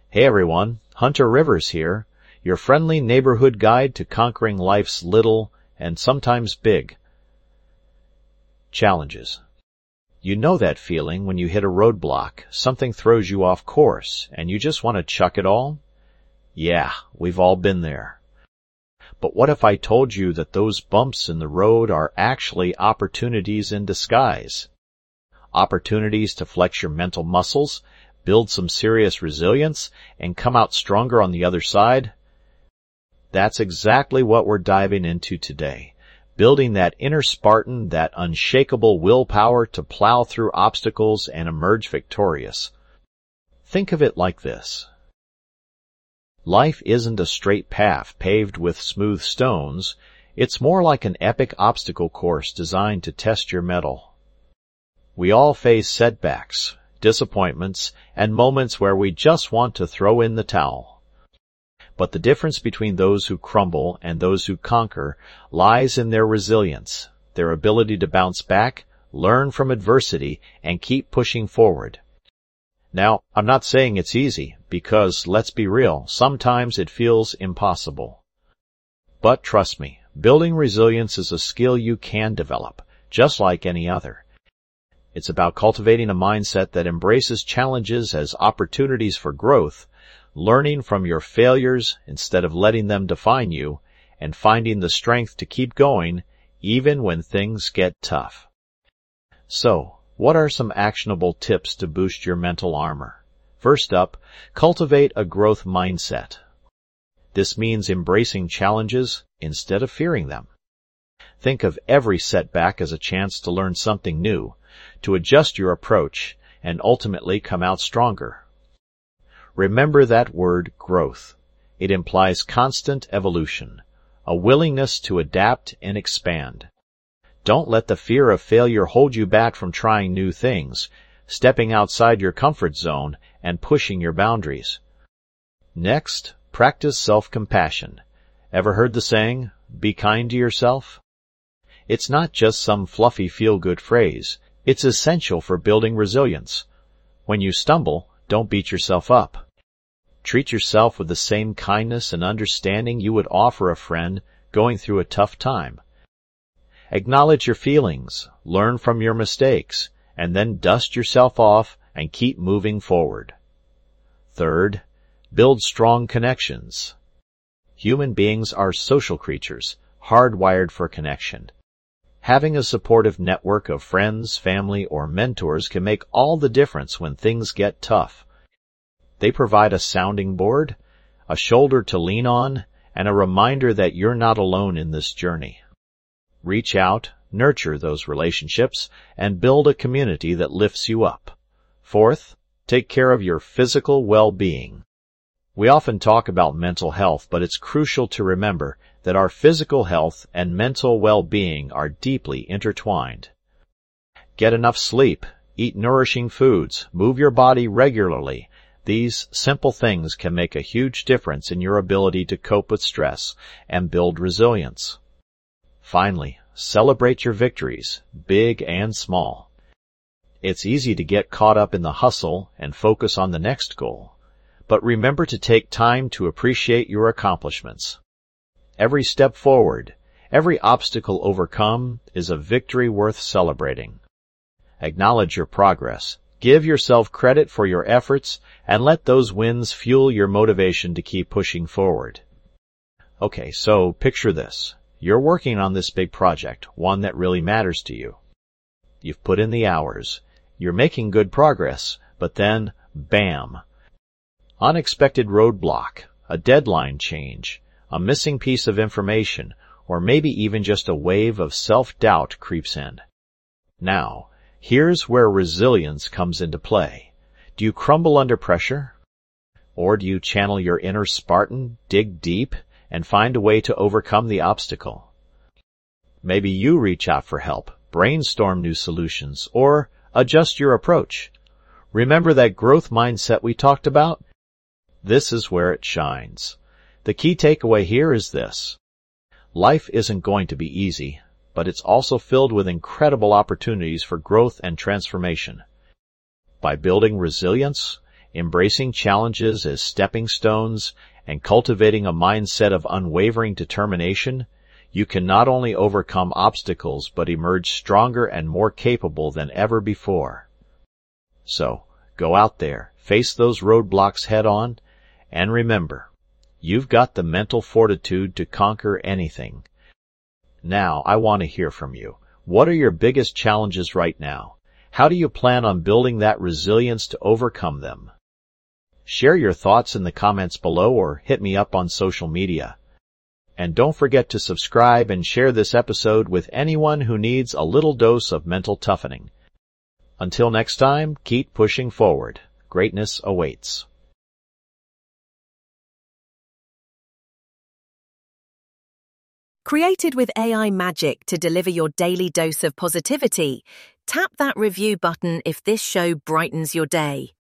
Hey everyone, Hunter Rivers here, your friendly neighborhood guide to conquering life's little and sometimes big challenges. You know that feeling when you hit a roadblock, something throws you off course, and you just want to chuck it all? Yeah, we've all been there. But what if I told you that those bumps in the road are actually opportunities in disguise? Opportunities to flex your mental muscles, build some serious resilience, and come out stronger on the other side? That's exactly what we're diving into today. Building that inner Spartan, that unshakable willpower to plow through obstacles and emerge victorious. Think of it like this. Life isn't a straight path paved with smooth stones. It's more like an epic obstacle course designed to test your mettle. We all face setbacks, disappointments, and moments where we just want to throw in the towel. But the difference between those who crumble and those who conquer lies in their resilience, their ability to bounce back, learn from adversity, and keep pushing forward. Now, I'm not saying it's easy, because, let's be real, sometimes it feels impossible. But trust me, building resilience is a skill you can develop, just like any other. It's about cultivating a mindset that embraces challenges as opportunities for growth, learning from your failures instead of letting them define you, and finding the strength to keep going even when things get tough. So, what are some actionable tips to boost your mental armor? First up, cultivate a growth mindset. This means embracing challenges instead of fearing them. Think of every setback as a chance to learn something new, to adjust your approach, and ultimately come out stronger. Remember that word growth. It implies constant evolution, a willingness to adapt and expand. Don't let the fear of failure hold you back from trying new things, stepping outside your comfort zone, and pushing your boundaries. Next, practice self-compassion. Ever heard the saying, "Be kind to yourself"? It's not just some fluffy feel-good phrase. It's essential for building resilience. When you stumble, don't beat yourself up. Treat yourself with the same kindness and understanding you would offer a friend going through a tough time. Acknowledge your feelings, learn from your mistakes, and then dust yourself off and keep moving forward. Third, build strong connections. Human beings are social creatures, hardwired for connection. Having a supportive network of friends, family, or mentors can make all the difference when things get tough. They provide a sounding board, a shoulder to lean on, and a reminder that you're not alone in this journey. Reach out, nurture those relationships, and build a community that lifts you up. Fourth, take care of your physical well-being. We often talk about mental health, but it's crucial to remember that our physical health and mental well-being are deeply intertwined. Get enough sleep, eat nourishing foods, move your body regularly. These simple things can make a huge difference in your ability to cope with stress and build resilience. Finally, celebrate your victories, big and small. It's easy to get caught up in the hustle and focus on the next goal, but remember to take time to appreciate your accomplishments. Every step forward, every obstacle overcome is a victory worth celebrating. Acknowledge your progress. Give yourself credit for your efforts, and let those wins fuel your motivation to keep pushing forward. Okay, so picture this. You're working on this big project, one that really matters to you. You've put in the hours. You're making good progress, but then, bam! Unexpected roadblock, a deadline change, a missing piece of information, or maybe even just a wave of self-doubt creeps in. Now, here's where resilience comes into play. Do you crumble under pressure? Or do you channel your inner Spartan, dig deep, and find a way to overcome the obstacle? Maybe you reach out for help, brainstorm new solutions, or adjust your approach. Remember that growth mindset we talked about? This is where it shines. The key takeaway here is this. Life isn't going to be easy, but it's also filled with incredible opportunities for growth and transformation. By building resilience, embracing challenges as stepping stones, and cultivating a mindset of unwavering determination, you can not only overcome obstacles but emerge stronger and more capable than ever before. So, go out there, face those roadblocks head on, and remember, you've got the mental fortitude to conquer anything. Now, I want to hear from you. What are your biggest challenges right now? How do you plan on building that resilience to overcome them? Share your thoughts in the comments below or hit me up on social media. And don't forget to subscribe and share this episode with anyone who needs a little dose of mental toughening. Until next time, keep pushing forward. Greatness awaits. Created with AI magic to deliver your daily dose of positivity, tap that review button if this show brightens your day.